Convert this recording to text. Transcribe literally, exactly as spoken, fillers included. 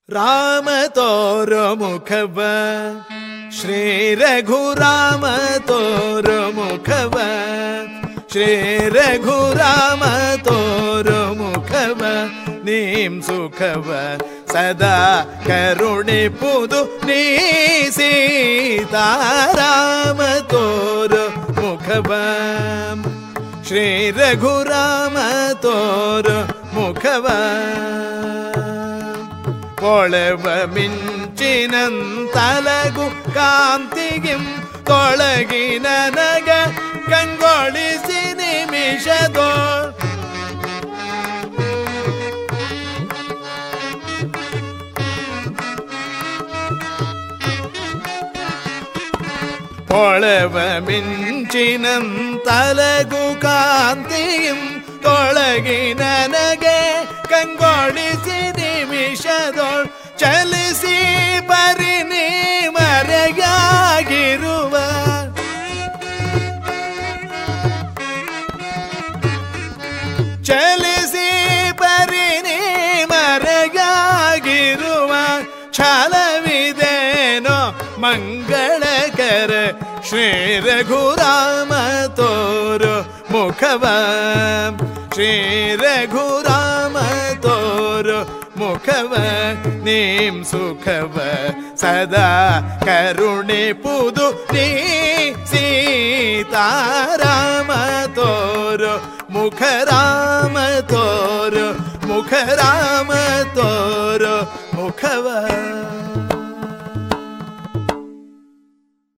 ರಾಮ ತೋರೋ ಮುಖವ ಶ್ರೀ ರಘುರಾಮ ತೋರೋ ಮುಖವ ಶ್ರೀ ರಘುರಾಮ ತೋರೋ ಮುಖವ ನೀಂ ಸುಖವ ಸದಾ ಕರುಣೆ ಪುದು ನೀ ಸೀತಾರಾಮ ತೋರೋ ಮುಖವ ಶ್ರೀ ರಘುರಾಮ ತೋರೋ ಮುಖವ ಕೊಳವ ಮಿಂಚಿನಂತಲಗು ಕಾಂತಿಗಿಂ ತೊಳಗಿ ನನಗ ಕಂಗೊಳಿಸಿ ನಿಮಿಷದೋ ಕೊಳವ ಮಿಂಚಿನಂತಲಗು ಕಾಂತಿಗಿಂ ತೊಳಗಿ ನನಗೆ ಕಂಗೊಳಿಸಿ ನಿಮಿಷದೊಳ್ ಚಲಿಸಿ ಪರಿನಿ ಮರೆಯಾಗಿರುವ ಚಲಿಸಿ ಪರಿನಿ ಮರೆಯಾಗಿರುವ ಛಲವಿದೇನೋ ಮಂಗಳಕರ ಶ್ರೀ ರಘುರಾಮ ತೋರೋ ಮುಖವ ಶ್ರೀ ರಘುರಾಮ ತೋರೋ ಮುಖವ ನೀಂ ಸುಖವ ಸದಾ ಕರುಣೆ ಪುದು ನೀ ಸೀತಾರಾಮ ತೋರೋ ಮುಖ ರಾಮ ತೋರೋ ಮುಖ ರಾಮ ತೋರೋ ಮುಖವ